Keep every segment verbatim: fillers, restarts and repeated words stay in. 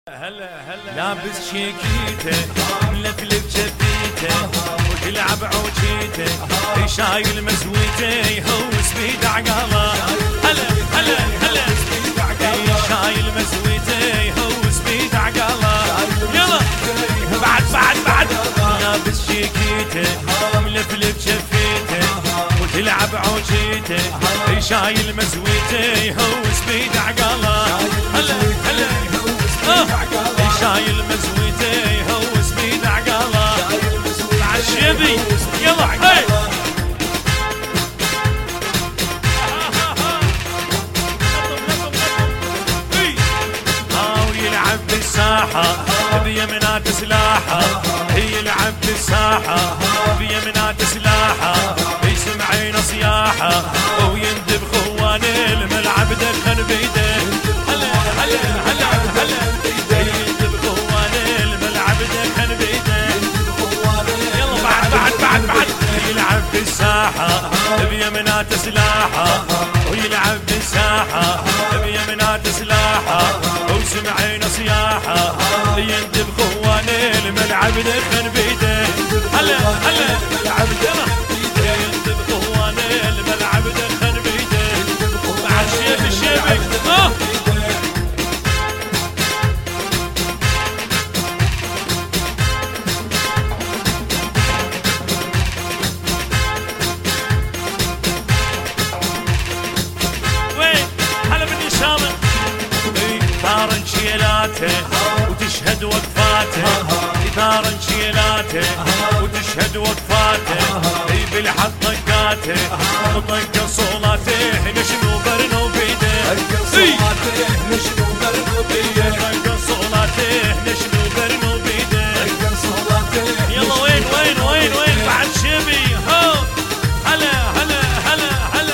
هلا هلا لابس شيكيته ملفلف جثيته وتلعب عوجيته شايل مزويته يهوس بيد عقاله. هلا هلا هلا شايل مزويته يهوس بيد عقاله. يلا بعد بعد بعد لابس شيكيته ملفلف جثيته وتلعب عوجيته شايل مزويته يهوس بيد عقاله. هلا هلا شايل مزويته يهوس بيد عقاله. عالشيبي يلا هاي ويلعب بالساحة بيمنات سلاحة. يلعب بالساحة بيمنات سلاحة. يسمعين صياحة ويندب خوان الملعب دخن بيده. هلا هلا هلا هلا يلعب بالساحة بيمنات سلاحة. ويلعب بالساحة بيمنات سلاحة. وسمعين صياحة يندب خوان الملعب دخن بيده. هلا هلا يلعب يندب خوان الملعب دخن بيده. مع الشيب الشيبي اه وتشهد وقفاته. إثارا شيلاته وتشهد وقفاته. بالحط طقاته وطق صولاته. نشنو برنو بيده. نشنو برنو بيده. طق صولاته نشنو برنو بيده. يلا وين وين وين وين بعد شبي هو. هلا هلا هلا هلا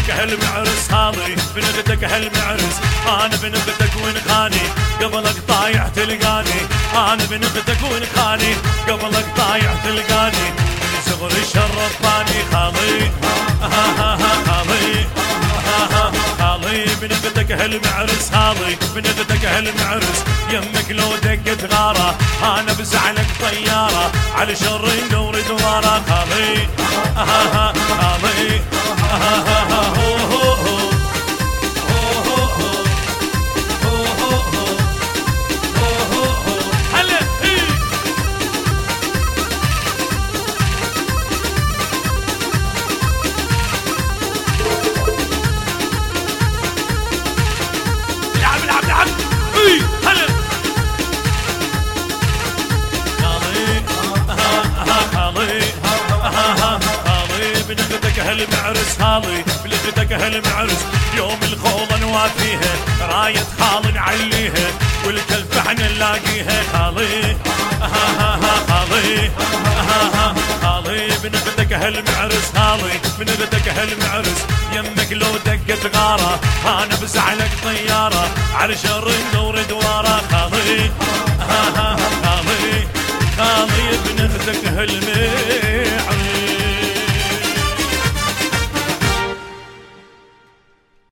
اختك هالمعرس هالي من اختك هالمعرس انا من اختك وين خاني قبلك طايح تلقاني انا من اختك وين خاني قبلك طايح تلقاني من صغري شرفاني خالي خالي خالي من اختك هالمعرس هالي من اختك هالمعرس يمك لو دقت غاره انا بزعلك طياره على شر ندور دواره خالي خالي هالمعرس هالي بلغتك هالمعرس يوم الخوضة نوافيها راية خال نعليها والكلفة احنا نلاقيها خالي خالي خالي بنغتك هالمعرس هالي بنغتك هالمعرس يمك لو دقت غارة انا بزعلك طيارة على شر ندور دوارة خالي خالي خالي بنغتك هالمعرس